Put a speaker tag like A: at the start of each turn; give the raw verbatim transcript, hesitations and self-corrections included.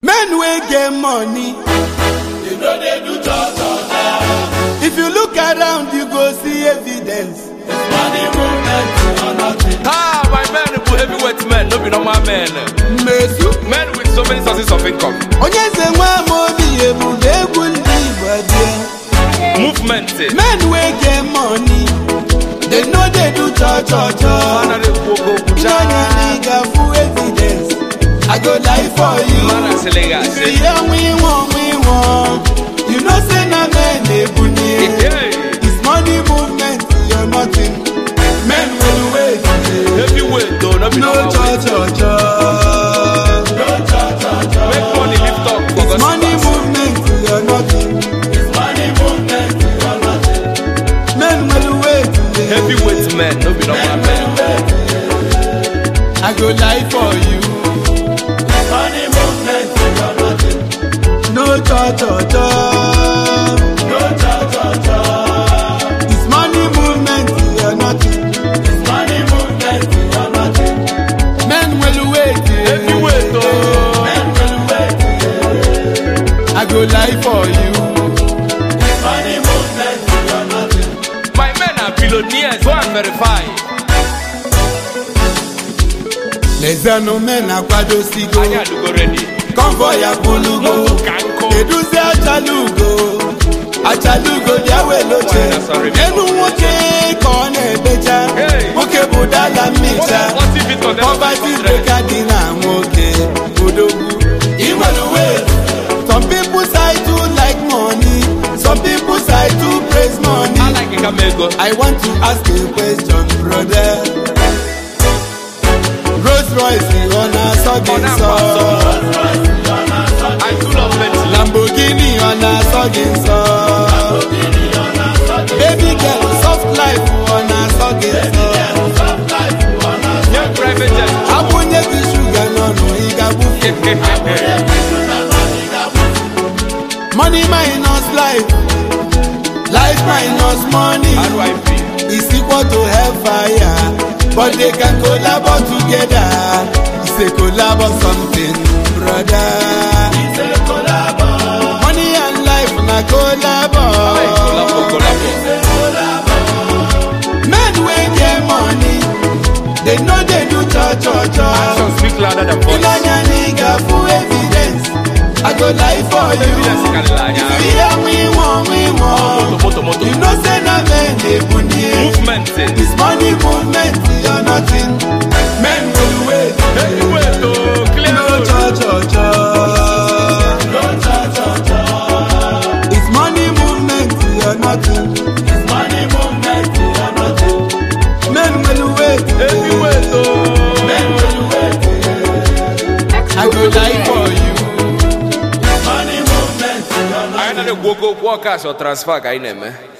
A: Men wey get money,
B: you know they do cha cha cha.
A: If you look around, you go see evidence.
B: Money movement or nothing.
C: Ah, my men, heavyweight men, no be normal men.
A: Mesu,
C: Men with so many sources of income.
A: onye se nwa mobi ebu egwu ndị Igbo.
C: Movement.
A: Men wey get money, they know they do cha cha cha.
C: Man, I dey go go
A: You know your nigga full evidence. I go lie for you.
C: Man, I say legal.
A: If you hear we want, we want. You know say na men dey bunny. It's money movement, you're nothing. Men will wait.
C: Heavyweight, though, no be
A: No
C: normal.
A: cha cha cha.
B: No cha cha cha.
C: Make money lift up. for
A: It's
C: God's
A: money
C: purpose.
A: movement, you're nothing.
B: It's money movement or nothing.
A: Men will wait.
C: Heavyweight men, no be normal men.
A: I go lie for you.
B: Money movement or nothing.
A: No cha cha cha.
B: No cha cha cha.
A: It's money movement, you're nothing.
B: It's money movement or nothing.
A: Men will wait.
C: Heavyweight, oh.
B: Men will wait.
A: I go lie for you.
B: Money movement or nothing.
C: My men are billionaires. Go and verify.
A: Lezano men akwado sigo.
C: Anya do go ready.
A: Convoy apolugo.
C: Kanko.
A: Eduzi achalugo. Achalugo diawe loche.
C: Why, sorry,
A: Enu nwoke kone becha.
C: Hey.
A: Nwoke budala micha.
C: What if it contains
A: Poverty breaker di na nwoke. Odogu. Iwelu wait. Some people side to like money. Some people side to praise money.
C: I like Ikamego.
A: I want to ask a question, brother. Rolls Royce, you wanna sogging so.
C: I do love Bentley.
A: Lamborghini, you wanna sogging so. Baby girl, soft life, you wanna sogging so.
C: Young private jet.
A: Abunye ki sugar, no no, iga bufi. Money minus life, life minus money
C: How do I feel?
A: is equal to hellfire. But they can collabo together. It's a collabo something, brother.
B: It's a collabo.
A: Money and life na collabo.
C: Hey, collabo, collabo.
B: It's a collabo.
A: Men wey get money, they know they do cha cha cha.
C: Actions speak louder than voice.
A: Ilanya nigga full evidence. I go lie for you.
C: Evidence can lie, yeah.
A: If you hear me want, we want.
C: Moto, moto, moto.
A: You know say na men dey bunny.
C: Movement. eh.
A: It's money movement, you're nothing. Men will wait.
C: Heavyweight, oh. Clear
A: No
C: road.
A: cha cha cha.
B: No cha cha cha.
A: It's money movement, you're nothing.
B: It's money movement or nothing.
A: Men will wait.
C: Heavyweight, oh.
B: Men will wait.
A: I go lie for you.
B: Money movement or nothing.
C: I know the go go work cash or transfer guy name. eh.